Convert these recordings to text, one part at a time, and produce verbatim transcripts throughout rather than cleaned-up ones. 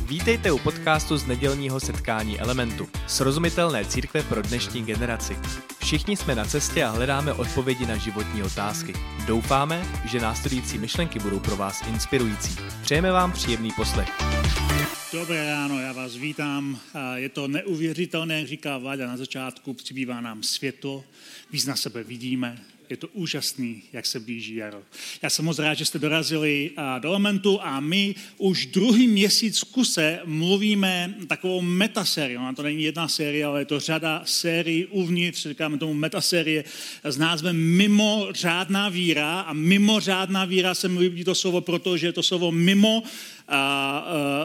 Vítejte u podcastu z nedělního setkání Elementu, srozumitelné církve pro dnešní generaci. Všichni jsme na cestě a hledáme odpovědi na životní otázky. Doufáme, že následující myšlenky budou pro vás inspirující. Přejeme vám příjemný poslech. Dobré ráno, já vás vítám. Je to neuvěřitelné, jak říká Vláďa na začátku, přibývá nám světlo, víc na sebe vidíme. Je to úžasný, jak se blíží jaro. Já jsem moc rád, že jste dorazili do Elementu a my už druhý měsíc v kuse mluvíme takovou metasérii. Ona to není jedna série, ale je to řada sérií uvnitř, říkáme tomu metasérie s názvem Mimořádná víra. A mimořádná víra se mi líbí to slovo, protože to slovo mimo a, a, a,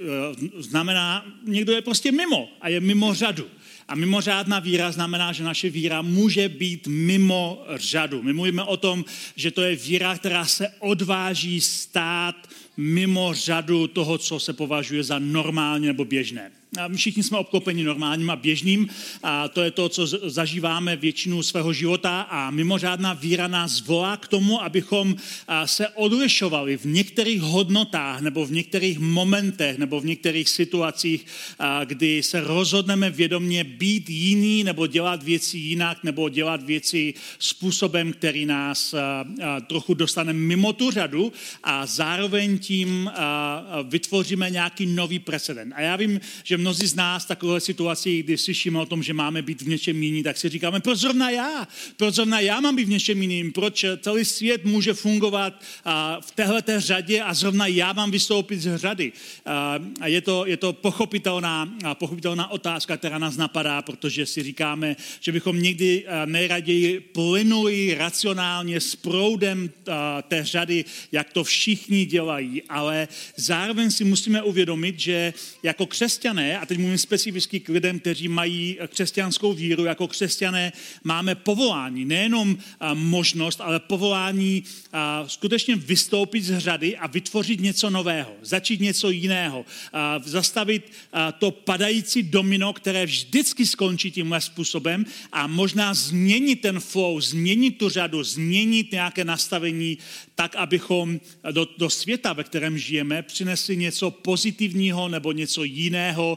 znamená, někdo je prostě mimo a je mimo řadu. A mimořádná víra znamená, že naše víra může být mimo řadu. My mluvíme o tom, že to je víra, která se odváží stát mimo řadu toho, co se považuje za normální nebo běžné. A my všichni jsme obklopeni normálním a běžným a to je to, co zažíváme většinu svého života a mimořádná víra nás volá k tomu, abychom se odlišovali v některých hodnotách nebo v některých momentech nebo v některých situacích, kdy se rozhodneme vědomě být jiný nebo dělat věci jinak nebo dělat věci způsobem, který nás trochu dostane mimo tu řadu a zároveň tím vytvoříme nějaký nový precedent. A já vím, že mnozí z nás v takové situaci, kdy slyšíme o tom, že máme být v něčem jiný, tak si říkáme, proč zrovna já? Proč zrovna já mám být v něčem jiným? Proč celý svět může fungovat v téhleté řadě a zrovna já mám vystoupit z řady? A je to, je to pochopitelná, pochopitelná otázka, která nás napadá, protože si říkáme, že bychom někdy nejraději plynuli racionálně s proudem té řady, jak to všichni dělají, ale zároveň si musíme uvědomit, že jako křesťané, a teď mluvím specificky k lidem, kteří mají křesťanskou víru, jako křesťané máme povolání, nejenom možnost, ale povolání skutečně vystoupit z řady a vytvořit něco nového, začít něco jiného, zastavit to padající domino, které vždycky skončí tímhle způsobem a možná změnit ten flow, změnit tu řadu, změnit nějaké nastavení tak, abychom do, do světa, ve kterém žijeme, přinesli něco pozitivního nebo něco jiného,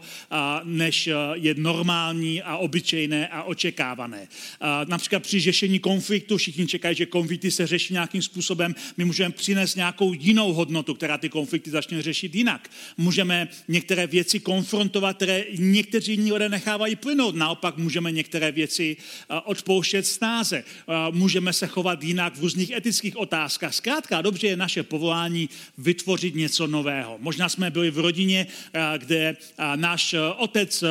než je normální a obyčejné a očekávané. Například při řešení konfliktu, všichni čekají, že konflikty se řeší nějakým způsobem, my můžeme přinést nějakou jinou hodnotu, která ty konflikty začne řešit jinak. Můžeme některé věci konfrontovat, které někteří lidé nechávají plynout, naopak můžeme některé věci odpouštět snáze. Můžeme se chovat jinak v různých etických otázkách. Zkrátka, dobře je naše povolání vytvořit něco nového. Možná jsme byli v rodině, kde náš otec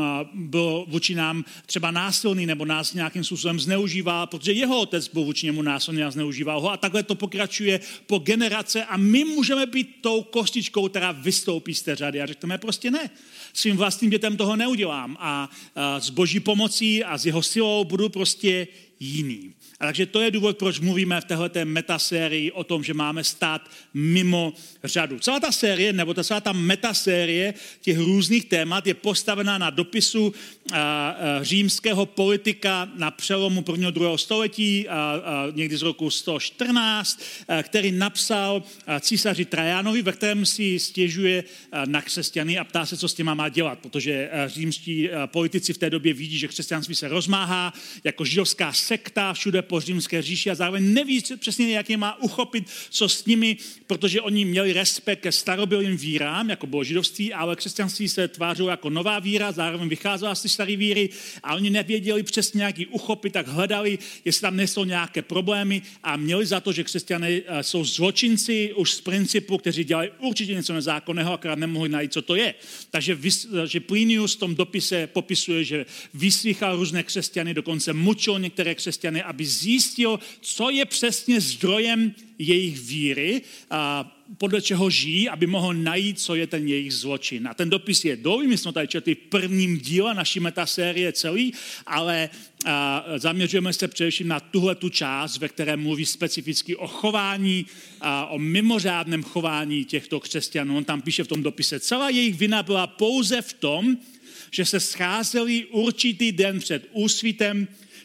byl vůči nám třeba násilný nebo nás nějakým způsobem zneužíval, protože jeho otec byl vůči němu násilný a zneužíval ho a takhle to pokračuje po generace a my můžeme být tou kostičkou, která vystoupí z té řady a řekneme prostě ne. Svým vlastním dětem toho neudělám a s boží pomocí a s jeho silou budu prostě jiný. A takže to je důvod, proč mluvíme v téhleté metasérii o tom, že máme stát mimo řadu. Celá ta série, nebo ta celá ta metasérie těch různých témat je postavená na dopisu a, a, římského politika na přelomu prvního a druhého století, a, a, někdy z roku sto čtrnáct, a, který napsal a, císaři Trajanovi, ve kterém si stěžuje a, na křesťany a ptá se, co s těma má dělat, protože a, římští a, politici v té době vidí, že křesťanství se rozmáhá jako židovská sekta všude po římské říši a zároveň neví přesně, jak je má uchopit, co s nimi, protože oni měli respekt ke starobylým vírám, jako bylo židovství, ale křesťanství se tvářilo jako nová víra, zároveň vycházela z té staré víry a oni nevěděli přesně, jak ji uchopit, tak hledali, jestli tam nejsou nějaké problémy a měli za to, že křesťané jsou zločinci už z principu, kteří dělají určitě něco nezákonného, akorát nemohli najít, co to je. Takže že Plinius v tom dopise popisuje, že vyslýchal různé křesťany, dokonce mučil některé křesťany, aby zjistil, co je přesně zdrojem jejich víry, a podle čeho žijí, aby mohl najít, co je ten jejich zločin. A ten dopis je dlouhý, my jsme tady četli v prvním díle naší metasérie celý, ale a, zaměřujeme se především na tuhletu část, ve které mluví specificky o chování, a, o mimořádném chování těchto křesťanů. On tam píše v tom dopise, celá jejich vina byla pouze v tom, že se scházeli určitý den před úsvitem,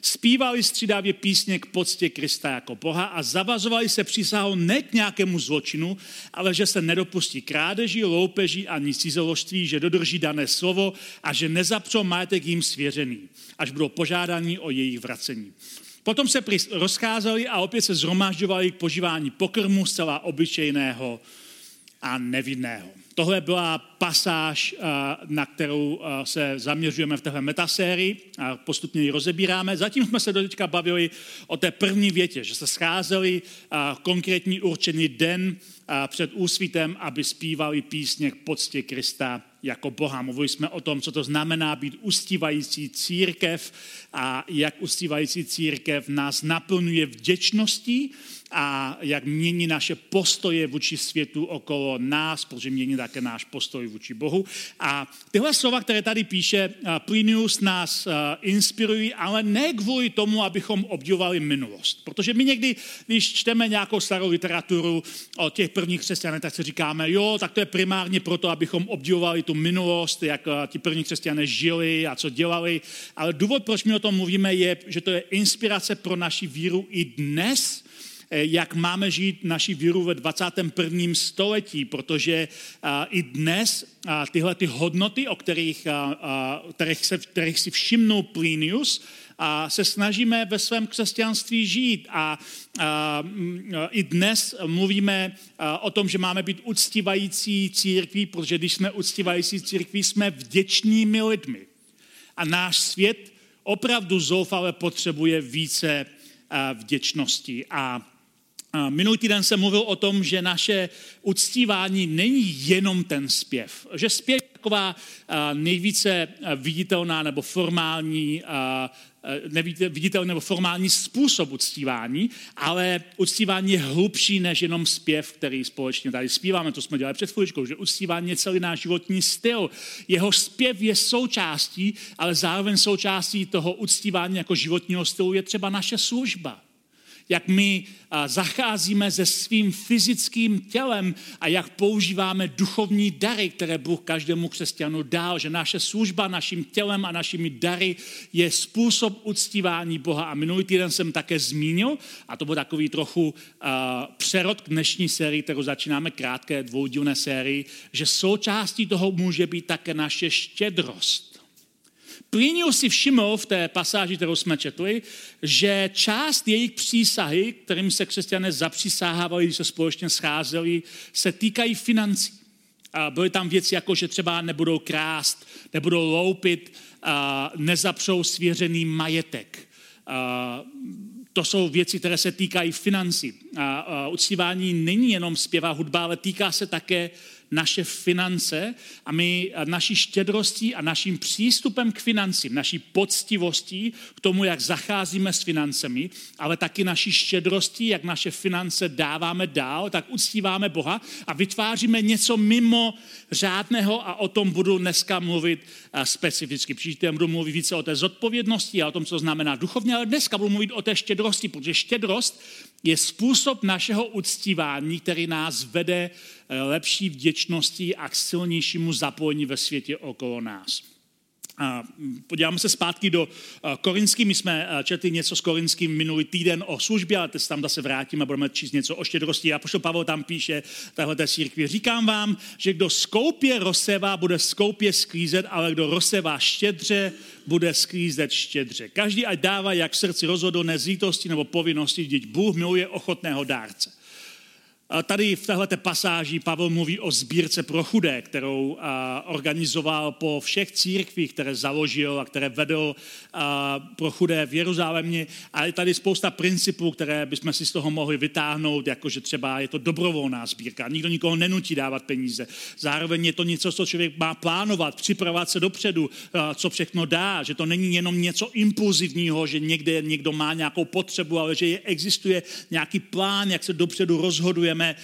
Zpívali střídavě písně k poctě Krista jako Boha a zavazovali se přísahou ne k nějakému zločinu, ale že se nedopustí krádeží, loupeží ani cizoložství, že dodrží dané slovo a že nezapřou majetek jim svěřený, až budou požádaní o jejich vracení. Potom se rozcházeli a opět se zhromažďovali k požívání pokrmu zcela obyčejného a nevinného. Tohle byla pasáž, na kterou se zaměřujeme v téhle metasérii a postupně ji rozebíráme. Zatím jsme se doteďka bavili o té první větě, že se scházeli konkrétní určený den před úsvitem, aby zpívali písně k poctě Krista jako Boha. Mluvili jsme o tom, co to znamená být uctívající církev a jak uctívající církev nás naplňuje vděčností a jak mění naše postoje vůči světu okolo nás, protože mění také náš postoj vůči Bohu. A tyhle slova, které tady píše Plinius, nás inspirují, ale ne kvůli tomu, abychom obdivovali minulost. Protože my někdy, když čteme nějakou starou literaturu o těch prvních křesťanech, tak si říkáme, jo, tak to je primárně proto, abychom obdivovali tu minulost, jak ti první křesťané žili a co dělali. Ale důvod, proč my o tom mluvíme, je, že to je inspirace pro naši víru i dnes, jak máme žít naši víru ve dvacátém prvním století, protože i dnes tyhle ty hodnoty, o kterých, kterých, se, kterých si všimnul Plinius, a se snažíme ve svém křesťanství žít. A, a i dnes mluvíme o tom, že máme být uctívající církví, protože když jsme uctívající církví, jsme vděčnými lidmi. A náš svět opravdu zoufale potřebuje více vděčnosti. A minulý týden jsem mluvil o tom, že naše uctívání není jenom ten zpěv. Že zpěv je taková nejvíce viditelná nebo formální, viditelný nebo formální způsob uctívání, ale uctívání je hlubší než jenom zpěv, který společně tady zpíváme, to jsme dělali před chvíličkou, že uctívání je celý náš životní styl. Jeho zpěv je součástí, ale zároveň součástí toho uctívání jako životního stylu je třeba naše služba. Jak my zacházíme se svým fyzickým tělem a jak používáme duchovní dary, které Bůh každému křesťanu dal, že naše služba naším tělem a našimi dary je způsob uctívání Boha. A minulý týden jsem také zmínil, a to byl takový trochu uh, přerod k dnešní sérii, kterou začínáme krátké dvoudílné sérii, že součástí toho může být také naše štědrost. Plinius si všiml v té pasáži, kterou jsme četli, že část jejich přísahy, kterým se křesťané zapřísahávali, když se společně scházeli, se týkají financí. A byly tam věci jako, že třeba nebudou krást, nebudou loupit, nezapřou svěřený majetek. To jsou věci, které se týkají financí. A uctívání není jenom zpěv a hudba, ale týká se také naše finance a my naší štědrostí a naším přístupem k financím, naší poctivostí k tomu, jak zacházíme s financemi, ale taky naší štědrostí, jak naše finance dáváme dál, tak uctíváme Boha a vytváříme něco mimo řádného a o tom budu dneska mluvit specificky. Příští týden budu mluvit více o té zodpovědnosti a o tom, co znamená duchovně, ale dneska budu mluvit o té štědrosti, protože štědrost je způsob našeho uctívání, který nás vede lepší vděčností a k silnějšímu zapojení ve světě okolo nás. A podíváme se zpátky do Korinským. My jsme četli něco s Korinským minulý týden o službě, ale teď tam zase vrátíme a budeme číst něco o štědrosti. A apoštol Pavel tam píše téhleté církvi. Říkám vám, že kdo skoupě rozsévá, bude skoupě sklízet, ale kdo rozsévá štědře, bude sklízet štědře. Každý ať dává, jak v srdci rozhodl, ne z lítosti nebo povinnosti, vždyť Bůh miluje ochotného dárce. Tady v téhleté pasáži Pavel mluví o sbírce pro chudé, kterou organizoval po všech církvích, které založil a které vedl pro chudé v Jeruzalémě. A je tady spousta principů, které bychom si z toho mohli vytáhnout, jakože třeba je to dobrovolná sbírka. Nikdo nikoho nenutí dávat peníze. Zároveň je to něco, co člověk má plánovat, připravovat se dopředu, co všechno dá, že to není jenom něco impulzivního, že někde někdo má nějakou potřebu, ale že existuje nějaký plán, jak se dopředu rozhodujeme budeme,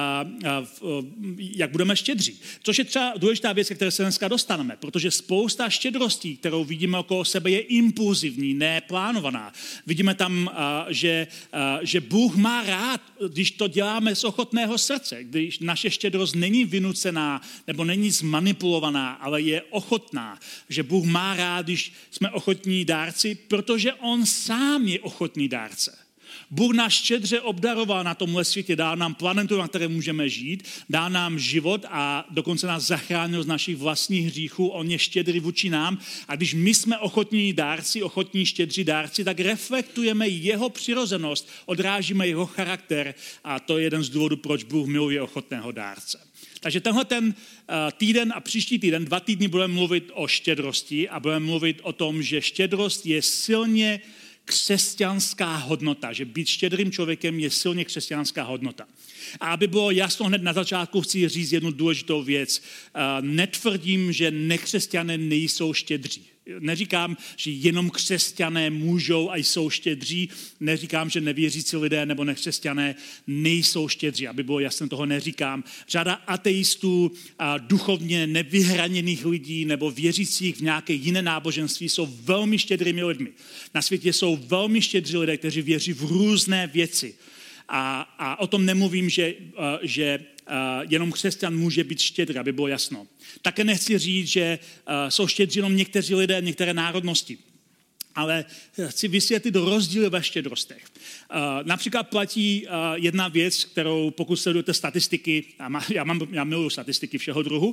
jak budeme štědří. Což je třeba důležitá věc, které se dneska dostaneme, protože spousta štědrostí, kterou vidíme okolo sebe, je impulzivní, neplánovaná. Vidíme tam, že, že Bůh má rád, když to děláme z ochotného srdce, když naše štědrost není vynucená nebo není zmanipulovaná, ale je ochotná. Že Bůh má rád, když jsme ochotní dárci, protože on sám je ochotný dárce. Bůh nás štědře obdaroval na tomhle světě, dal nám planetu, na které můžeme žít, dal nám život a dokonce nás zachránil z našich vlastních hříchů, on je štědrý vůči nám a když my jsme ochotní dárci, ochotní štědří dárci, tak reflektujeme jeho přirozenost, odrážíme jeho charakter a to je jeden z důvodů, proč Bůh miluje ochotného dárce. Takže tenhle ten týden a příští týden, dva týdny budeme mluvit o štědrosti a budeme mluvit o tom, že štědrost je silně křesťanská hodnota, že být štědrým člověkem je silně křesťanská hodnota. A aby bylo jasno hned na začátku, chci říct jednu důležitou věc. Netvrdím, že nekřesťané nejsou štědří. Neříkám, že jenom křesťané můžou a jsou štědří. Neříkám, že nevěřící lidé nebo nekřesťané nejsou štědří. Aby bylo jasné, toho neříkám. Řada ateistů, duchovně nevyhraněných lidí nebo věřících v nějaké jiné náboženství jsou velmi štědrými lidmi. Na světě jsou velmi štědří lidé, kteří věří v různé věci. A, a o tom nemluvím, že, že jenom křesťan může být štědrý, aby bylo jasno. Také nechci říct, že jsou štědří jenom někteří lidé, některé národnosti. Ale chci vysvětlit rozdíly ve štědrostech. Například platí jedna věc, kterou pokud sledujete statistiky, já, mám, já miluji statistiky všeho druhu,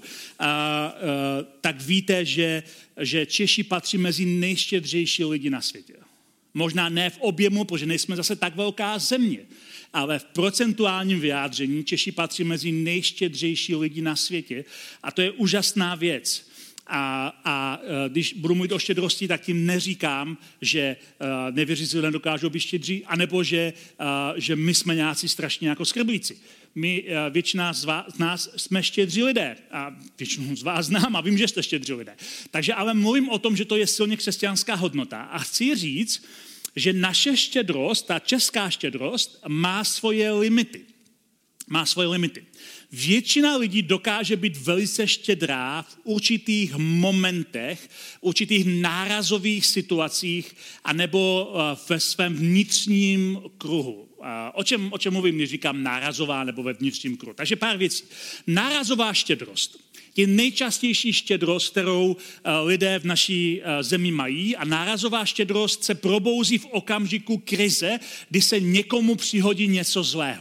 tak víte, že, že Češi patří mezi nejštědřejší lidi na světě. Možná ne v objemu, protože nejsme zase tak velká země, ale v procentuálním vyjádření Češi patří mezi nejštědřejší lidi na světě a to je úžasná věc. A, a když budu mluvit o štědrosti, tak tím neříkám, že nevěřící lidé dokážou být štědří, anebo že, že my jsme nějací strašně jako skrblíci. My, většina z, vás, z nás jsme štědří lidé a většinu z vás znám a vím, že jste štědří lidé. Takže ale mluvím o tom, že to je silně křesťanská hodnota a chci říct, že naše štědrost, ta česká štědrost, má svoje limity. Má svoje limity. Většina lidí dokáže být velice štědrá v určitých momentech, v určitých nárazových situacích anebo ve svém vnitřním kruhu. O čem, o čem mluvím, když říkám nárazová nebo ve vnitřním kruhu. Takže pár věcí. Nárazová štědrost je nejčastější štědrost, kterou lidé v naší zemi mají a nárazová štědrost se probouzí v okamžiku krize, kdy se někomu přihodí něco zlého.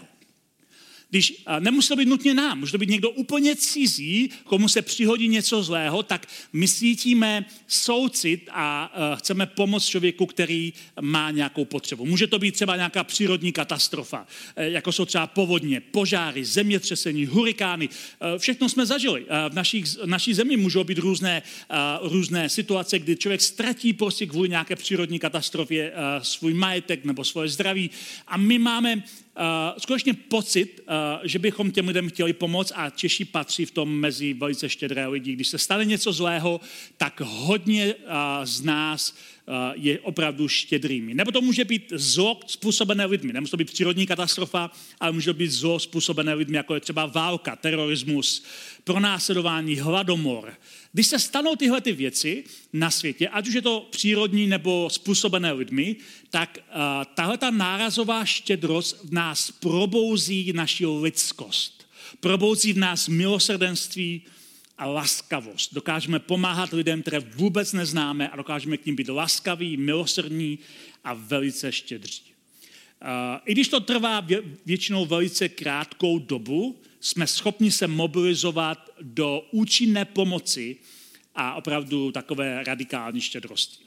Když nemusí to být nutně nám, může to být někdo úplně cizí, komu se přihodí něco zlého, tak my cítíme soucit a chceme pomoct člověku, který má nějakou potřebu. Může to být třeba nějaká přírodní katastrofa, jako jsou třeba povodně, požáry, zemětřesení, hurikány. Všechno jsme zažili. V naší, v naší zemi můžou být různé, různé situace, kdy člověk ztratí prostě kvůli nějaké přírodní katastrofě svůj majetek nebo svoje zdraví. A my máme Uh, skutečně pocit, uh, že bychom těm lidem chtěli pomoct a Češi patří v tom mezi velice štědré lidi. Když se stane něco zlého, tak hodně uh, z nás uh, je opravdu štědrými. Nebo to může být zlo způsobené lidmi. Nemusí to být přírodní katastrofa, ale může to být zlo způsobené lidmi, jako je třeba válka, terorismus, pronásledování, hladomor. Když se stanou tyhle ty věci na světě, ať už je to přírodní nebo způsobené lidmi, tak uh, tahleta nárazová štědrost v nás probouzí naši lidskost. Probouzí v nás milosrdenství a laskavost. Dokážeme pomáhat lidem, které vůbec neznáme a dokážeme k nim být laskaví, milosrdní a velice štědří. Uh, I když to trvá vě- většinou velice krátkou dobu, jsme schopni se mobilizovat do účinné pomoci a opravdu takové radikální štědrosti.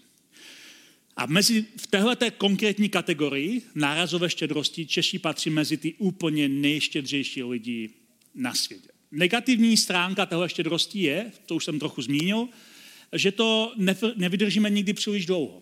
A mezi, v téhleté konkrétní kategorii nárazové štědrosti Češi patří mezi ty úplně nejštědřejší lidi na světě. Negativní stránka téhle štědrosti je, to už jsem trochu zmínil, že to nevydržíme nikdy příliš dlouho.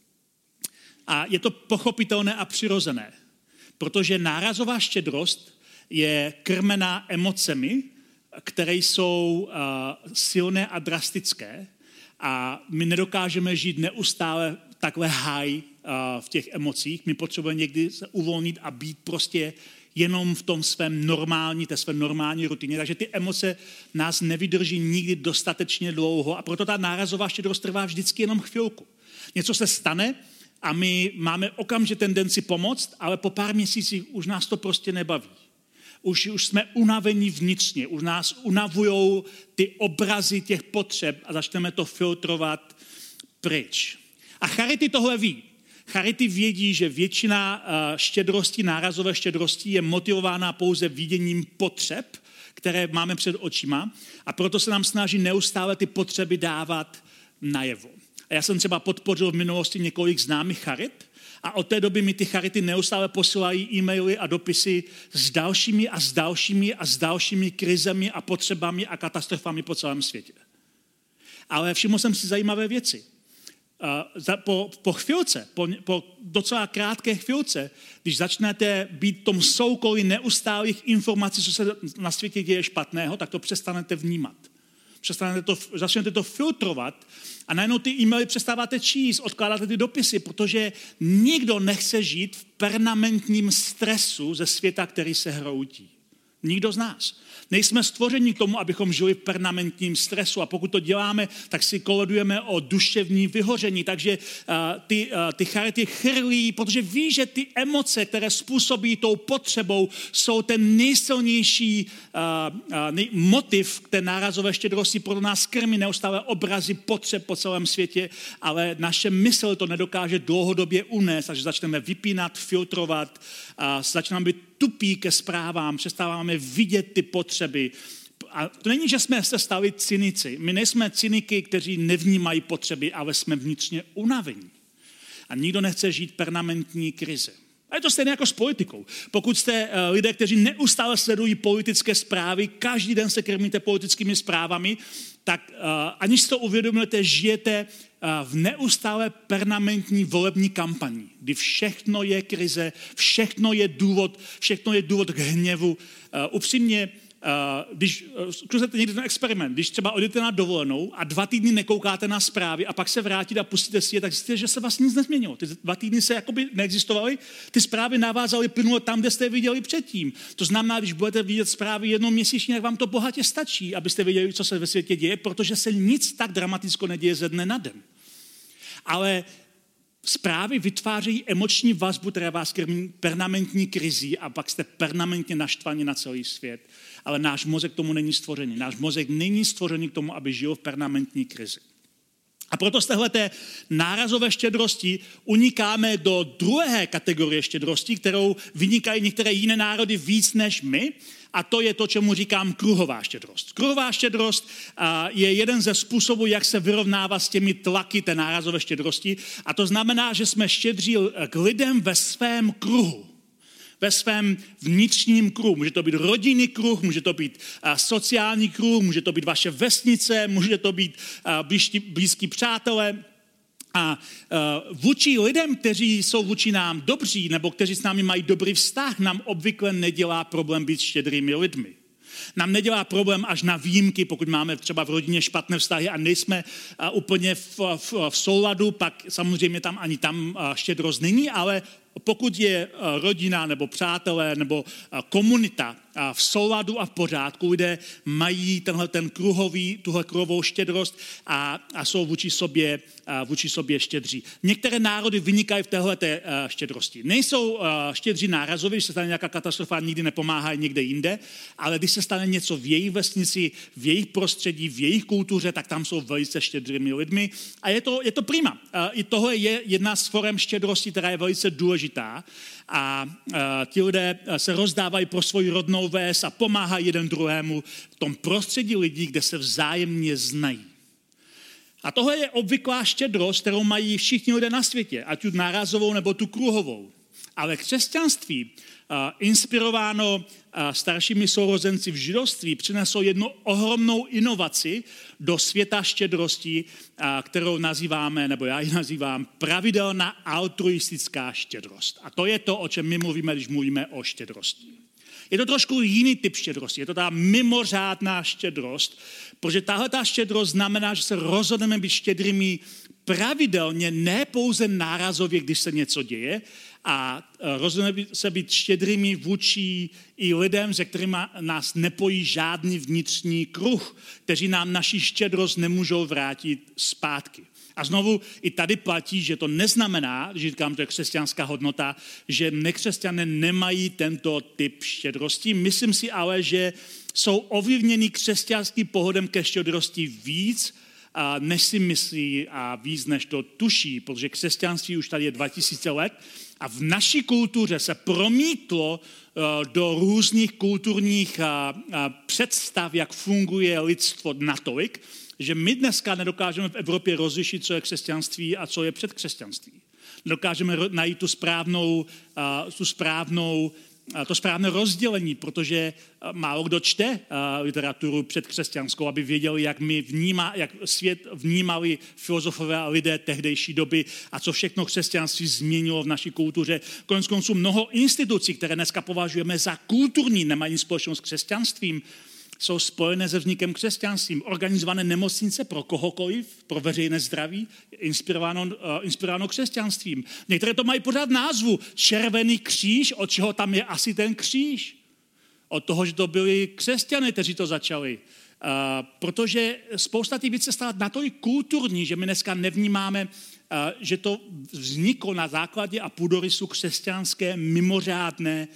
A je to pochopitelné a přirozené, protože nárazová štědrost je krmená emocemi, které jsou uh, silné a drastické a my nedokážeme žít neustále takhle high uh, v těch emocích. My potřebujeme někdy se uvolnit a být prostě jenom v tom svém normální, té své normální rutině. Takže ty emoce nás nevydrží nikdy dostatečně dlouho a proto ta nárazová štědrost trvá vždycky jenom chvilku. Něco se stane a my máme okamžitě tendenci pomoct, ale po pár měsících už nás to prostě nebaví. Už, už jsme unavení vnitřně, už nás unavujou ty obrazy těch potřeb a začneme to filtrovat pryč. A charity tohle ví. Charity vědí, že většina štědrosti, nárazové štědrosti je motivována pouze viděním potřeb, které máme před očima a proto se nám snaží neustále ty potřeby dávat najevo. A já jsem třeba podpořil v minulosti několik známých charit a od té doby mi ty charity neustále posílají e-maily a dopisy s dalšími a s dalšími a s dalšími krizemi a potřebami a katastrofami po celém světě. Ale všiml jsem si zajímavé věci. Po, po chvilce, po, po docela krátké chvilce, když začnete být v tom soukolí neustálých informací, co se na světě děje špatného, tak to přestanete vnímat. Přestanete to, začnete to filtrovat a najednou ty e-maily přestáváte číst, odkládáte ty dopisy, protože nikdo nechce žít v permanentním stresu ze světa, který se hroutí. Nikdo z nás. Nejsme stvořeni k tomu, abychom žili v permanentním stresu a pokud to děláme, tak si kolodujeme o duševní vyhoření. Takže uh, ty, uh, ty charity chrlí, protože ví, že ty emoce, které způsobí tou potřebou, jsou ten nejsilnější uh, uh, nej- motiv k té nárazové štědrosti. Proto nás krmí neustále obrazy potřeb po celém světě, ale naše mysl to nedokáže dlouhodobě unést, takže začneme vypínat, filtrovat, uh, začínáme být tupí ke zprávám, přestáváme vidět ty potřeby. A to není, že jsme se stali cynici. My nejsme cyniky, kteří nevnímají potřeby, ale jsme vnitřně unavení. A nikdo nechce žít permanentní krize. A je to stejné jako s politikou. Pokud jste lidé, kteří neustále sledují politické zprávy, každý den se krmíte politickými zprávami, tak uh, aniž si to uvědomujete, žijete uh, v neustále permanentní volební kampani, kdy všechno je krize, všechno je důvod, všechno je důvod k hněvu. Uh, upřímně, uh, když uh, zkusíte někdy ten experiment, když třeba odjdete na dovolenou a dva týdny nekoukáte na zprávy a pak se vrátíte a pustíte si je, tak zjistíte, že se vlastně nic nezměnilo. Ty dva týdny se jakoby neexistovaly, ty zprávy navázaly plynule tam, kde jste je viděli předtím. To znamená, když budete vidět zprávy jednou měsíčně, tak vám to bohatě stačí, abyste věděli, co se ve světě děje, protože se nic tak dramatického neděje ze dne na den. Ale zprávy vytvářejí emoční vazbu, která vás krmí permanentní krizí a pak jste permanentně naštvaní na celý svět. Ale náš mozek tomu není stvořený. Náš mozek není stvořený k tomu, aby žil v permanentní krizi. A proto z téhleté nárazové štědrosti unikáme do druhé kategorie štědrosti, kterou vynikají některé jiné národy víc než my, a to je to, čemu říkám kruhová štědrost. Kruhová štědrost je jeden ze způsobů, jak se vyrovnává s těmi tlaky té nárazové štědrosti, a to znamená, že jsme štědří k lidem ve svém kruhu. Ve svém vnitřním kruhu. Může to být rodinný kruh, může to být sociální kruh, může to být vaše vesnice, může to být blízký, blízký přátelé. A vůči lidem, kteří jsou vůči nám dobří, nebo kteří s námi mají dobrý vztah, nám obvykle nedělá problém být štědrými lidmi. Nám nedělá problém až na výjimky, pokud máme třeba v rodině špatné vztahy a nejsme úplně v, v, v souladu, pak samozřejmě tam ani tam štědrost není, ale pokud je rodina nebo přátelé nebo komunita v souladu a v pořádku, lidé mají tenhle ten kruhový, tuhle kruhovou štědrost a, a jsou vůči sobě, vůči sobě štědří. Některé národy vynikají v téhleté štědrosti. Nejsou štědří nárazově, když se stane nějaká katastrofa, nikdy nepomáhají někde jinde, ale když se stane něco v jejich vesnici, v jejich prostředí, v jejich kultuře, tak tam jsou velice štědrými lidmi a je to, je to prima. I tohle je jedna z forem štědrosti, která je velice důležitá. A, a ti lidé se rozdávají pro svoji rodnou ves a pomáhají jeden druhému v tom prostředí lidí, kde se vzájemně znají. A tohle je obvyklá štědrost, kterou mají všichni lidé na světě, ať tu nárazovou nebo tu kruhovou. Ale křesťanství, inspirováno staršími sourozenci v židovství, přineslo jednu ohromnou inovaci do světa štědrosti, kterou nazýváme, nebo já ji nazývám, pravidelná altruistická štědrost. A to je to, o čem my mluvíme, když mluvíme o štědrosti. Je to trošku jiný typ štědrosti, je to ta mimořádná štědrost, protože tahle ta štědrost znamená, že se rozhodneme být štědrými pravidelně, ne pouze nárazově, když se něco děje, a rozhodneme se být štědrými vůči i lidem, se kterými nás nepojí žádný vnitřní kruh, kteří nám naši štědrost nemůžou vrátit zpátky. A znovu i tady platí, že to neznamená, že říkám, to je křesťanská hodnota, že nekřesťané nemají tento typ štědrosti. Myslím si ale, že jsou ovlivněni křesťanským pohledem ke štědrosti víc, než si myslí a víc, než to tuší, protože křesťanství už tady je dva tisíce let a v naší kultuře se promítlo do různých kulturních představ, jak funguje lidstvo natolik, že my dneska nedokážeme v Evropě rozlišit, co je křesťanství a co je předkřesťanství. Nedokážeme najít tu správnou, tu správnou, to správné rozdělení, protože málo kdo čte literaturu předkřesťanskou, aby věděli, jak, my vníma, jak svět vnímali filozofové a lidé tehdejší doby a co všechno křesťanství změnilo v naší kultuře. Konec konců mnoho institucí, které dneska považujeme za kulturní, nemají společnost s křesťanstvím, jsou spojené se vznikem křesťanstvím. Organizované nemocnice pro kohokoliv, pro veřejné zdraví, inspirováno, uh, inspirováno křesťanstvím. Některé to mají pořád názvu Červený kříž, od čeho tam je asi ten kříž. Od toho, že to byli křesťané, kteří to začali. Uh, protože spousta těch věcí se stala natolik kulturní, že my dneska nevnímáme, uh, že to vzniklo na základě a půdorysu křesťanské mimořádné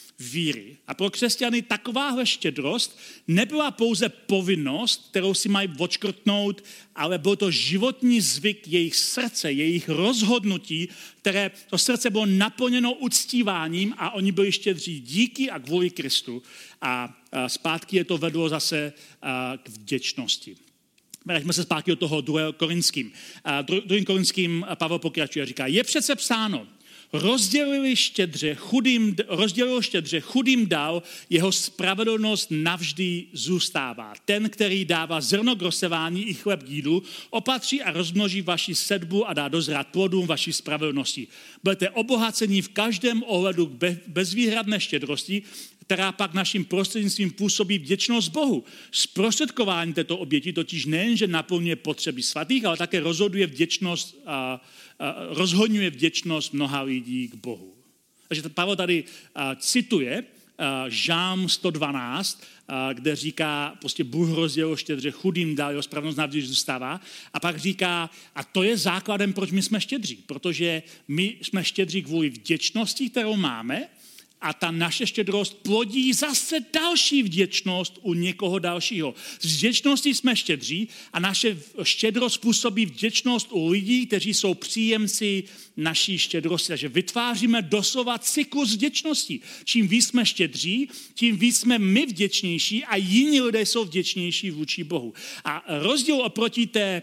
víry. A pro křesťany takováhle štědrost nebyla pouze povinnost, kterou si mají odškrtnout, ale byl to životní zvyk jejich srdce, jejich rozhodnutí, které to srdce bylo naplněno uctíváním a oni byli štědří díky a kvůli Kristu. A zpátky je to vedlo zase k vděčnosti. Vraťme se zpátky od toho druhého Korinským. Druhým Korinským Pavel pokračuje a říká, je přece psáno, Rozdělili štědře, chudým, rozdělil štědře, chudým dal, jeho spravedlnost navždy zůstává. Ten, který dává zrno k rozsevání i chléb k jídlu, opatří a rozmnoží vaši sedbu a dá dozrát plodům vaší spravedlnosti. Budete obohacení v každém ohledu k bezvýhradné štědrosti, která pak naším prostřednictvím působí vděčnost Bohu. Zprostředkování této oběti totiž nejenže naplňuje potřeby svatých, ale také rozhoduje vděčnost a, a rozhodňuje vděčnost mnoha lidí k Bohu. Takže Pavel tady a, cituje a, Žálm sto dvanáct, a, kde říká, prostě Bůh rozdělil štědře, chudým dal, jeho spravedlnost navždy zůstává. A pak říká, a to je základem, proč my jsme štědří. Protože my jsme štědří kvůli vděčnosti, kterou máme, a ta naše štědrost plodí zase další vděčnost u někoho dalšího. Z vděčnosti jsme štědří a naše štědrost působí vděčnost u lidí, kteří jsou příjemci naší štědrosti. Takže vytváříme doslova cyklus vděčnosti. Čím víc jsme štědří, tím víc jsme my vděčnější a jiní lidé jsou vděčnější vůči Bohu. A rozdíl oproti té,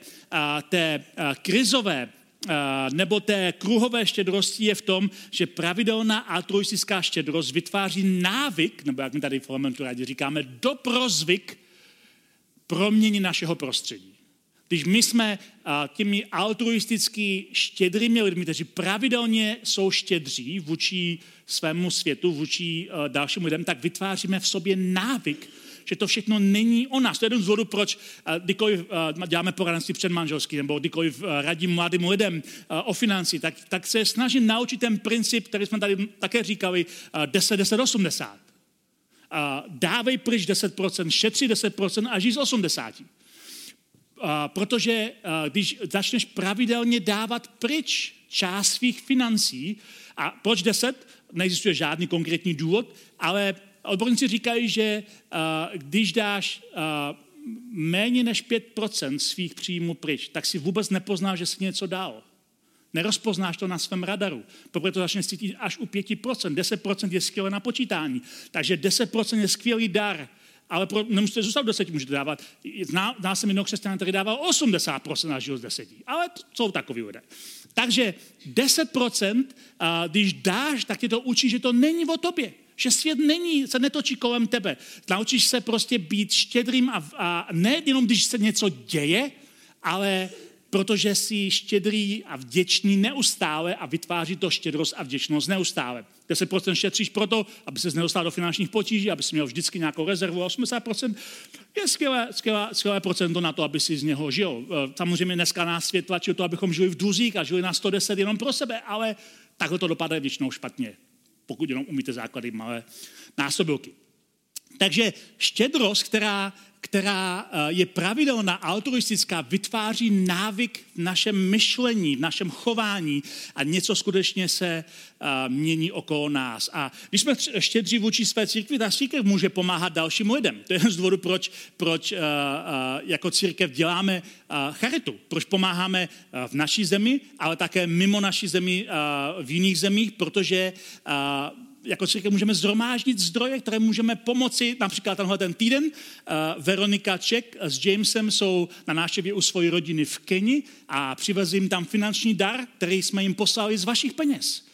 té krizové nebo té kruhové štědrosti je v tom, že pravidelná altruistická štědrost vytváří návyk, nebo jak my tady v Elementu rádi říkáme, dobrozvyk proměny našeho prostředí. Když my jsme těmi altruisticky štědrými lidmi, kteří pravidelně jsou štědří vůči svému světu, vůči dalším lidem, tak vytváříme v sobě návyk, že to všechno není o nás. To je jeden z důvodů, proč kdykoliv děláme poradenství předmanželský, nebo kdykoliv radím mladým lidem o financí, tak, tak se snažím naučit ten princip, který jsme tady také říkali, deset, deset, osmdesát. Dávej pryč deset procent, šetři deset procent a žij z osmdesáti. Protože když začneš pravidelně dávat pryč část svých financí, a proč deset? Neexistuje žádný konkrétní důvod, ale odborníci říkají, že uh, když dáš uh, méně než pět procent svých příjmů pryč, tak si vůbec nepoznáš, že jsi něco dal. Nerozpoznáš to na svém radaru, protože to začneš cítit až u pět procent. deset procent je skvělé na počítání, takže deset procent je skvělý dar, ale pro, nemusíte zůstat v deseti, můžete dávat. Zná, zná jsem jednoho křesťana, který dával osmdesát procent a žil z deseti, ale to jsou takový lidé. Takže deset procent, uh, když dáš, tak tě to učí, že to není o tobě. Že svět není, se netočí kolem tebe. Naučíš se prostě být štědrým a, a ne jenom, když se něco děje, ale protože jsi štědrý a vděčný neustále a vytváří to štědrost a vděčnost neustále. deset procent šetříš proto, aby ses nedostal do finančních potíží, aby si měl vždycky nějakou rezervu a osmdesát procent je skvělé, skvělé, skvělé procento na to, aby si z něho žil. Samozřejmě dneska nás svět tlačí to, abychom žili v dluzích a žili na sto deset jenom pro sebe, ale takhle to dopadne většinou špatně, pokud jenom umíte základy malé násobilky. Takže štědrost, která, která je pravidelná, altruistická, vytváří návyk v našem myšlení, v našem chování a něco skutečně se uh, mění okolo nás. A když jsme štědří vůči své církvi, ta církev může pomáhat dalším lidem. To je jeden z důvodů, proč, proč uh, uh, jako církev děláme uh, charitu. Proč pomáháme uh, v naší zemi, ale také mimo naší zemi uh, v jiných zemích, protože uh, jako církev můžeme zhromáždit zdroje, které můžeme pomoci, například tenhle ten týden. Uh, Veronika Ček s Jamesem jsou na návštěvě u svojí rodiny v Keni a přivezli jim tam finanční dar, který jsme jim poslali z vašich peněz.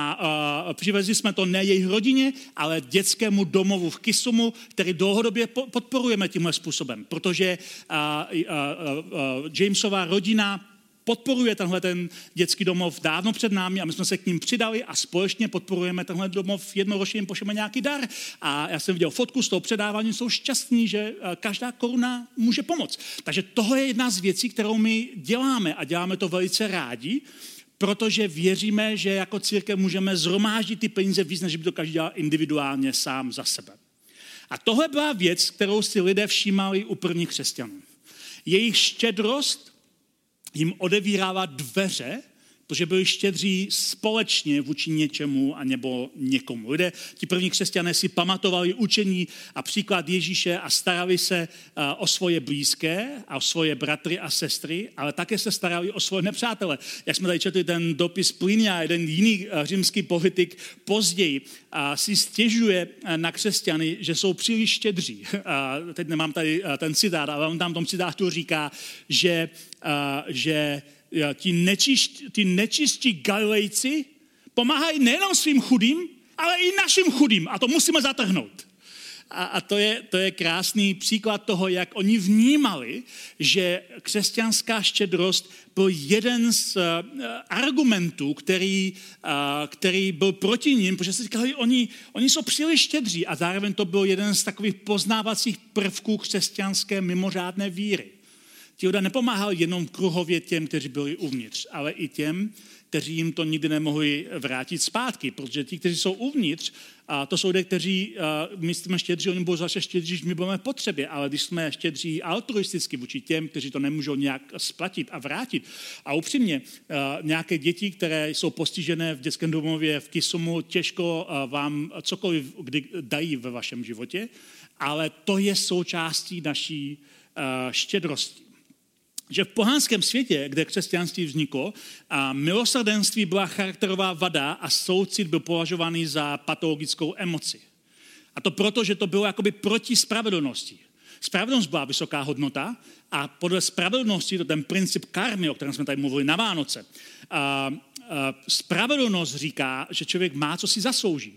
A uh, přivezli jsme to ne jejich rodině, ale dětskému domovu v Kisumu, který dlouhodobě po- podporujeme tímhle způsobem, protože uh, uh, uh, uh, Jamesova rodina podporuje tenhle ten dětský domov dávno před námi a my jsme se k ním přidali a společně podporujeme tenhle domov, jednoročně jim pošleme nějaký dar. A já jsem viděl fotku z toho předávání, jsou šťastní, že každá koruna může pomoct. Takže tohle je jedna z věcí, kterou my děláme a děláme to velice rádi, protože věříme, že jako církev můžeme zhromáždit ty peníze víc, než by to každý dělal individuálně sám za sebe. A tohle byla věc, kterou si lidé všímali u prvních křesťanů. Jejich štědrost jim odevírává dveře, protože byli štědří společně vůči něčemu a nebo někomu. Lidé, ti první křesťané si pamatovali učení a příklad Ježíše a starali se uh, o svoje blízké a o svoje bratry a sestry, ale také se starali o svoje nepřátele. Jak jsme tady četli ten dopis Plinia, jeden jiný uh, římský politik později uh, si stěžuje uh, na křesťany, že jsou příliš štědří. Uh, teď nemám tady uh, ten citát, ale on tam v tom citátu říká, že, uh, že Ti, nečišť, ti nečistí Galilejci pomáhají nejenom svým chudým, ale i našim chudým. A to musíme zatrhnout. A, a to, je, to je krásný příklad toho, jak oni vnímali, že křesťanská štědrost byl jeden z uh, argumentů, který, uh, který byl proti nim, protože si říkali, oni, oni jsou příliš štědří. A zároveň to byl jeden z takových poznávacích prvků křesťanské mimořádné víry. Ti lidé nepomáhali jenom kruhově těm, kteří byli uvnitř, ale i těm, kteří jim to nikdy nemohli vrátit zpátky, protože ti, kteří jsou uvnitř, a to jsou lidé, kteří, my jsme štědří, oni budou zase štědří, když my budeme v potřebě, ale když jsme štědří altruisticky vůči těm, kteří to nemůžou nějak splatit a vrátit. A upřímně, nějaké děti, které jsou postižené v dětském domově v Kisumu, těžko vám cokoliv kdy dají ve vašem životě, ale to je součástí naší štědrosti. Že v pohanském světě, kde křesťanství vzniklo, a milosrdenství byla charakterová vada a soucit byl považovaný za patologickou emoci. A to proto, že to bylo jakoby proti spravedlnosti. Spravedlnost byla vysoká hodnota a podle spravedlnosti, to ten princip karmy, o kterém jsme tady mluvili na Vánoce, a, a spravedlnost říká, že člověk má, co si zaslouží.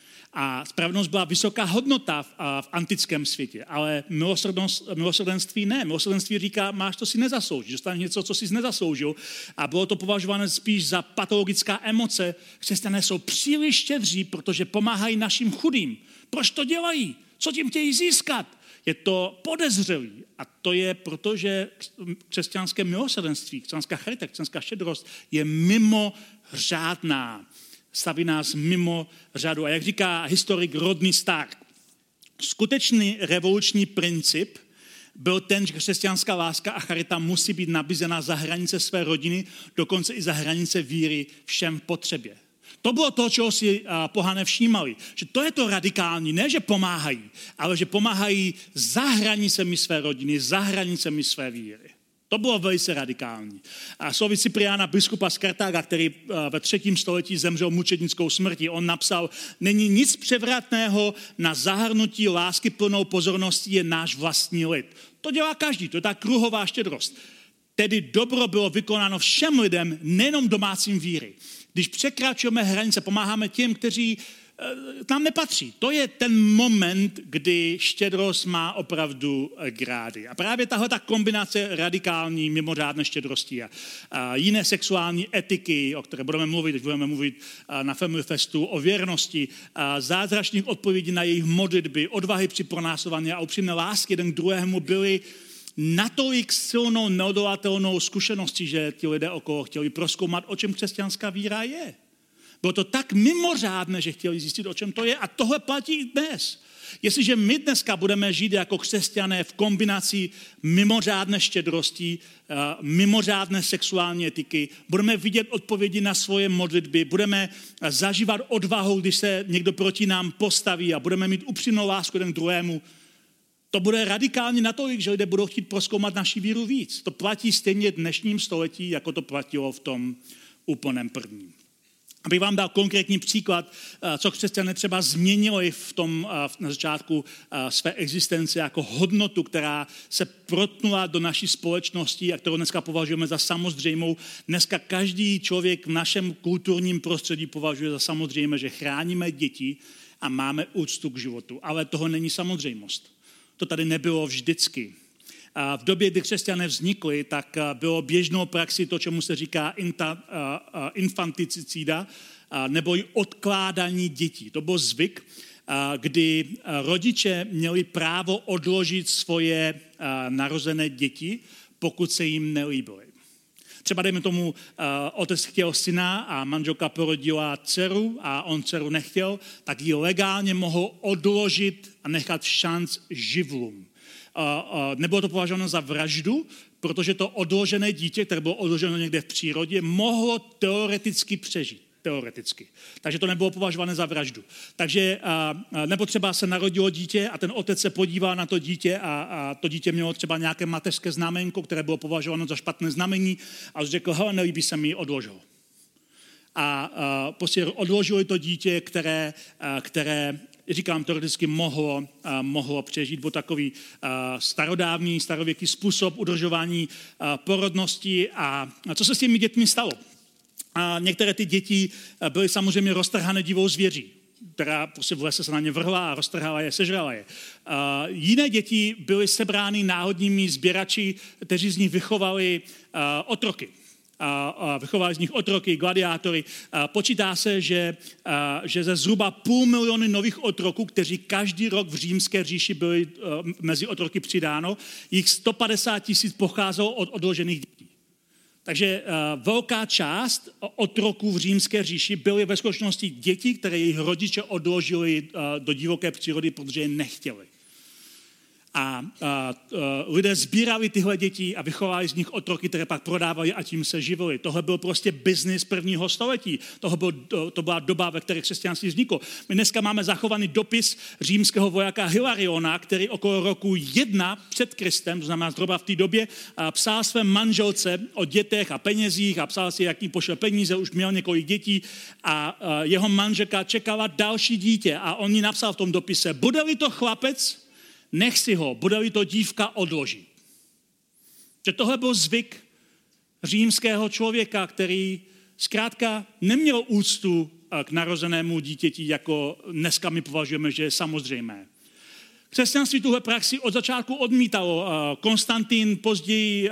A spravedlnost byla vysoká hodnota v, v antickém světě, ale milosrdenství ne. Milosrdenství říká, máš, co si nezasloužíš, dostaneš něco, co jsi nezasloužil. A bylo to považováno spíš za patologická emoce. Křesťané jsou příliš štědří, protože pomáhají našim chudým. Proč to dělají? Co tím chtějí získat? Je to podezřelý. A to je proto, že křesťanské milosrdenství, křesťanská charita, křesťanská štědrost je mimořádná. Staví nás mimo řadu. A jak říká historik Rodney Stark, skutečný revoluční princip byl ten, že křesťanská láska a charita musí být nabízena za hranice své rodiny, dokonce i za hranice víry všem v potřebě. To bylo to, čeho si pohané všímali. Že to je to radikální, ne, že pomáhají, ale že pomáhají za hranicemi své rodiny, za hranicemi své víry. To bylo velice radikální. A slovy Cypriana, biskupa z Kartága, který ve třetím století zemřel mučednickou smrtí, on napsal, není nic převratného na zahrnutí lásky plnou pozorností je náš vlastní lid. To dělá každý, to je ta kruhová štědrost. Tedy dobro bylo vykonáno všem lidem, nejenom domácím víry. Když překračujeme hranice, pomáháme těm, kteří tam nepatří. To je ten moment, kdy štědrost má opravdu grády. A právě tahle ta kombinace radikální, mimořádné štědrosti a, a jiné sexuální etiky, o které budeme mluvit, když budeme mluvit na Family Festu, o věrnosti, a zázračných odpovědí na jejich modlitby, odvahy při pronásledování a upřímné lásky jeden k druhému byly natolik silnou, neodolatelnou zkušeností, že ti lidé okolo chtěli prozkoumat, o čem křesťanská víra je. Bylo to tak mimořádné, že chtěli zjistit, o čem to je. A tohle platí i dnes. Jestliže my dneska budeme žít jako křesťané v kombinaci mimořádné štědrosti, mimořádné sexuální etiky, budeme vidět odpovědi na svoje modlitby, budeme zažívat odvahu, když se někdo proti nám postaví a budeme mít upřímnou lásku jeden k druhému, to bude radikálně natolik, že lidé budou chtít prozkoumat naši víru víc. To platí stejně v dnešním století, jako to platilo v tom úplném prvním. Abych vám dal konkrétní příklad, co křesťané třeba změnili v tom, na začátku své existence jako hodnotu, která se protnula do naší společnosti a kterou dneska považujeme za samozřejmou. Dneska každý člověk v našem kulturním prostředí považuje za samozřejmé, že chráníme děti a máme úctu k životu. Ale toho není samozřejmost. To tady nebylo vždycky. V době, kdy křesťané vznikli, tak bylo běžnou praxi to, čemu se říká infanticida, nebo i odkládání dětí. To byl zvyk, kdy rodiče měli právo odložit svoje narozené děti, pokud se jim nelíbily. Třeba dejme tomu, otec chtěl syna a manželka porodila dceru a on dceru nechtěl, tak ji legálně mohl odložit a nechat šanc živlům. Nebylo to považováno za vraždu, protože to odložené dítě, které bylo odloženo někde v přírodě, mohlo teoreticky přežít. Teoreticky. Takže to nebylo považované za vraždu. Takže nebo třeba se narodilo dítě a ten otec se podíval na to dítě a, a to dítě mělo třeba nějaké mateřské znamenko, které bylo považováno za špatné znamení a řekl, hele, nelíbí se mi, odlož ho. A, a prostě odložili to dítě, které, a, které říkám, teoreticky mohlo, a, mohlo přežít. Byl takový a, starodávný, starověký způsob udržování a, porodnosti. A, a co se s těmi dětmi stalo? A některé ty děti byly samozřejmě roztrhané divou zvěří, která prostě v lese se na ně vrhla a roztrhala je, sežrala je. A jiné děti byly sebrány náhodními sběrači, kteří z nich vychovali otroky. A vychovali z nich otroky, gladiátory. A počítá se, že, a, že ze zhruba půl milionu nových otroků, kteří každý rok v římské říši byli a, mezi otroky přidáno, jich sto padesát tisíc pocházelo od odložených dětí. Takže uh, velká část otroků v římské říši byly ve skutečnosti děti, které jejich rodiče odložili uh, do divoké přírody, protože je nechtěli. A uh, uh, lidé sbírali tyhle děti a vychovali z nich otroky, které pak prodávali a tím se živili. Tohle byl prostě biznis prvního století. Tohle byl, to, to byla doba, ve které křesťanství vzniklo. My dneska máme zachovaný dopis římského vojáka Hilariona, který okolo roku jedna před Kristem, to znamená zhruba v té době, uh, psal své manželce o dětech a penězích a psal si, jak jim pošle peníze, už měl několik dětí a uh, jeho manželka čekala další dítě a on jí napsal v tom dopise, bude-li to chlapec, nech si ho, bude-li to dívka, odloží. Že tohle byl zvyk římského člověka, který zkrátka neměl úctu k narozenému dítěti, jako dneska my považujeme, že je samozřejmé. Křesťanství tuhle praxi od začátku odmítalo. Konstantin později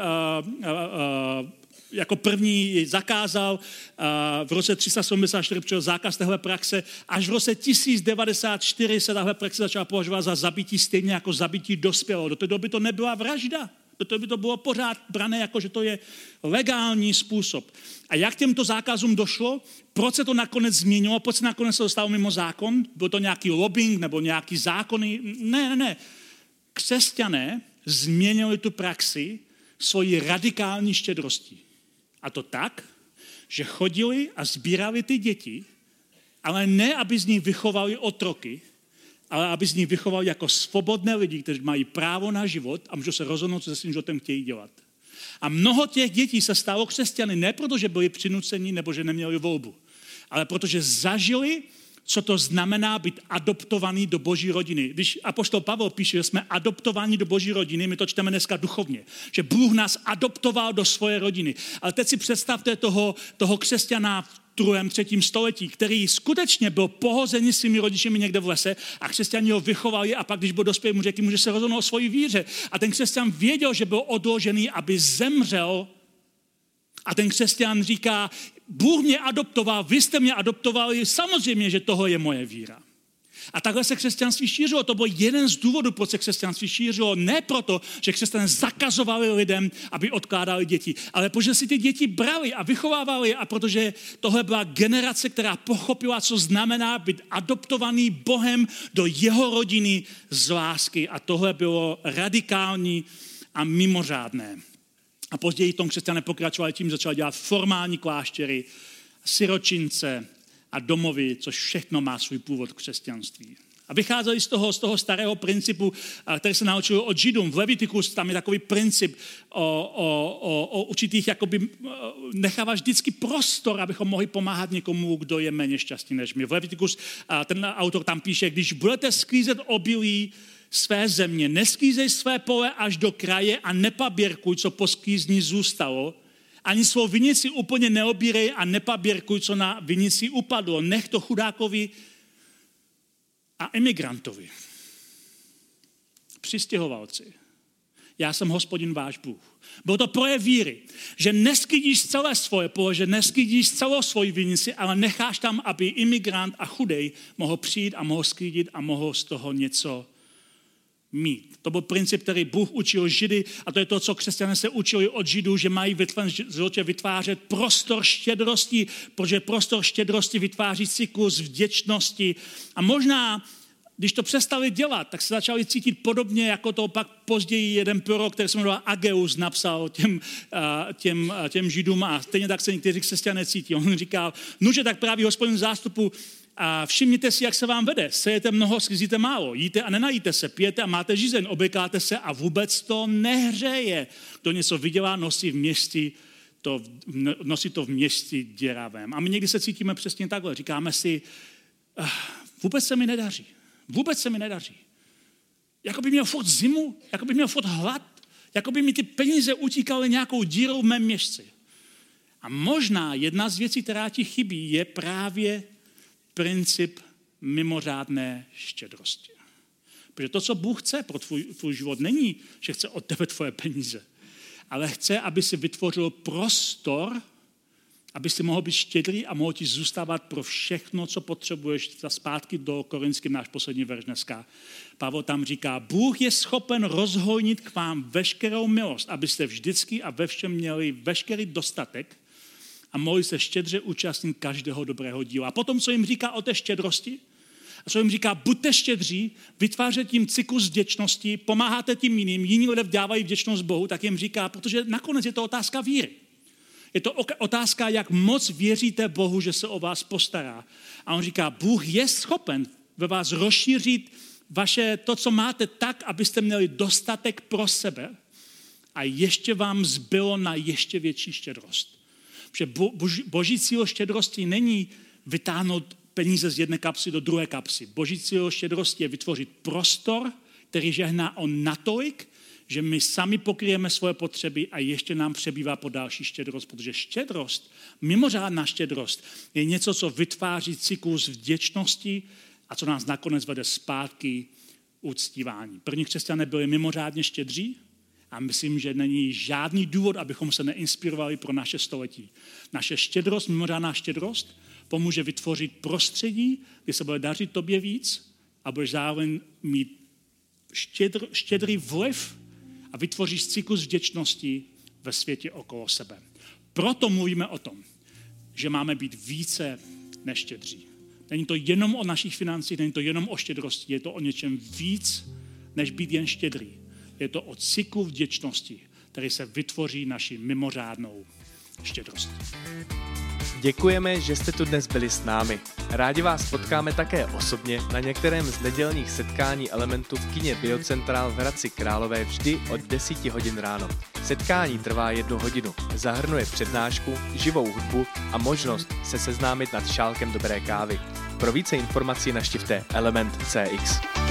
jako první zakázal, v roce tři sta sedmdesát čtyři přijel zákaz téhle praxe, až v roce tisíc devadesát čtyři se tahle praxe začala považovat za zabití stejně jako zabití dospělého. Do té doby to nebyla vražda, do té doby to bylo pořád brané jako, že to je legální způsob. A jak těmto zákazům došlo? Proč se to nakonec změnilo? Proč se nakonec se dostalo mimo zákon? Byl to nějaký lobbying nebo nějaký zákony? Ne, ne, ne. Křesťané změnili tu praxi svojí radikální štědrostí. A to tak, že chodili a sbírali ty děti, ale ne, aby z nich vychovali otroky, ale aby z nich vychovali jako svobodné lidi, kteří mají právo na život a můžou se rozhodnout, co se svým životem chtějí dělat. A mnoho těch dětí se stalo křesťany ne proto, že byli přinuceni nebo že neměli volbu, ale protože zažili, co to znamená být adoptovaný do Boží rodiny. Když apoštol Pavel píše, že jsme adoptovaní do Boží rodiny, my to čteme dneska duchovně, že Bůh nás adoptoval do svoje rodiny. Ale teď si představte toho, toho křesťana v druhém, třetím století, který skutečně byl pohozený svými rodičemi někde v lese a křesťané ho vychovali a pak, když byl dospělý, mu řekli, že se rozhodnul o svojí víře. A ten křesťan věděl, že byl odložený, aby zemřel. A ten křesťan říká, Bůh mě adoptoval, vy jste mě adoptovali, samozřejmě, že toho je moje víra. A takhle se křesťanství šířilo. To byl jeden z důvodů, proč se křesťanství šířilo. Ne proto, že křesťané zakazovali lidem, aby odkládali děti, ale protože si ty děti brali a vychovávali a protože tohle byla generace, která pochopila, co znamená být adoptovaný Bohem do jeho rodiny z lásky. A tohle bylo radikální a mimořádné. A později v tom křesťané pokračovali tím, začali dělat formální kláštery, siročince a domovy, což všechno má svůj původ v křesťanství. A vycházeli z toho, z toho starého principu, který se naučili od Židům. V Levitikus tam je takový princip o, o, o, o určitých, jakoby necháváš vždycky prostor, abychom mohli pomáhat někomu, kdo je méně šťastný než my. V Levitikus ten autor tam píše, když budete sklízet obilí své země, nesklízej své pole až do kraje a nepaběrkuj, co po sklízni zůstalo, ani svou vinici úplně neobírej a nepaběrkuj, co na vinici upadlo. Nech to chudákovi a emigrantovi. Přistěhovalci. Já jsem Hospodin váš Bůh. Byl to projev víry, že nesklidíš celé svoje pole, že nesklidíš celou svoji vinici, ale necháš tam, aby imigrant a chudej mohl přijít a mohl sklidit a mohl z toho něco mít. To byl princip, který Bůh učil Židy a to je to, co křesťané se učili od Židů, že mají v životě vytvářet prostor štědrosti, protože prostor štědrosti vytváří cyklus vděčnosti a možná, když to přestali dělat, tak se začali cítit podobně, jako to pak později jeden prorok, který se jmenoval Ageus, napsal těm, těm, těm Židům a stejně tak se někteří křesťané cítí. On říkal, nuže tak právě Hospodin zástupu, a všimněte si, jak se vám vede. Sejete mnoho, sklízíte málo. Jíte a nenajíte se. Pijete a máte žízeň. Oblékáte se a vůbec to nehřeje. Kdo něco vydělá, nosí v městě to, nosí to v městě děravém. A my někdy se cítíme přesně takhle. Říkáme si, vůbec se mi nedaří. Vůbec se mi nedaří. Jako by měl furt zimu, jako by měl furt hlad, jako by mi ty peníze utíkaly nějakou dírou v mém měšci. A možná jedna z věcí, která ti chybí, je právě princip mimořádné štědrosti. Protože to, co Bůh chce pro tvůj, tvůj život, není, že chce od tebe tvoje peníze, ale chce, aby si vytvořil prostor, aby si mohl být štědrý a mohl ti zůstávat pro všechno, co potřebuješ. Za zpátky do Korinským, náš poslední verš dneska. Pavel tam říká, Bůh je schopen rozhojnit k vám veškerou milost, abyste vždycky a ve všem měli veškerý dostatek, a mohli se štědře účastnit každého dobrého díla. A potom, co jim říká o té štědrosti, a co jim říká, buďte štědří, vytvářet tím cyklus vděčnosti, pomáháte tím jiným, jiní lidé vdávají vděčnost Bohu, tak jim říká, protože nakonec je to otázka víry. Je to otázka, jak moc věříte Bohu, že se o vás postará. A on říká, Bůh je schopen ve vás rozšířit vaše, to, co máte, tak, abyste měli dostatek pro sebe a ještě vám zbylo na ještě větší štědrost. Protože boží, boží cíl štědrosti není vytáhnout peníze z jedné kapsy do druhé kapsy. Boží cíl štědrosti je vytvořit prostor, který žehná on natolik, že my sami pokryjeme svoje potřeby a ještě nám přebývá po další štědrost, protože štědrost, mimořádná štědrost, je něco, co vytváří cyklus vděčnosti a co nás nakonec vede zpátky uctívání. První křesťané byli mimořádně štědří, a myslím, že není žádný důvod, abychom se neinspirovali pro naše století. Naše štědrost, mimořádná štědrost, pomůže vytvořit prostředí, kde se bude dařit tobě víc a budeš zároveň mít štědr, štědrý vliv a vytvoříš cyklus vděčnosti ve světě okolo sebe. Proto mluvíme o tom, že máme být více než štědří. Není to jenom o našich financích, není to jenom o štědrosti, je to o něčem víc, než být jen štědrý. Je to o cyklu vděčnosti, který se vytvoří naší mimořádnou štědrostí. Děkujeme, že jste tu dnes byli s námi. Rádi vás potkáme také osobně na některém z nedělních setkání Elementu v kině Biocentral v Hradci Králové vždy od deset hodin ráno. Setkání trvá jednu hodinu, zahrnuje přednášku, živou hudbu a možnost se seznámit nad šálkem dobré kávy. Pro více informací navštivte Element C X.